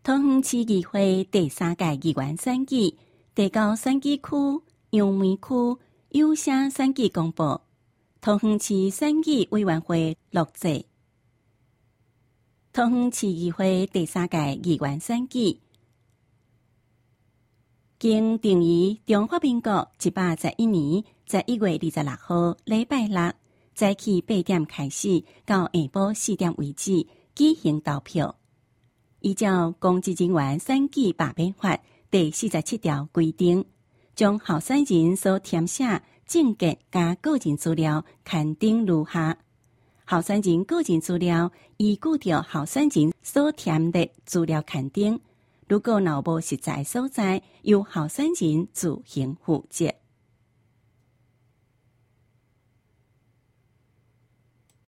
桃园市议会第3屆议员选举第9选举区杨梅区有声选举公布，桃园市选举委员会录制。桃园市议会第3届议员选举经定于中华民国111年11月26號禮拜六早起8點開始到下晡4點為止舉行投票。依照公職人員選舉罷免法第47條規定，將候選人所填寫政見加個人資料刊登如下：候選人個人資料依據着候選人所填列資料刊登，如果若無實在所在，由候選人自行負責。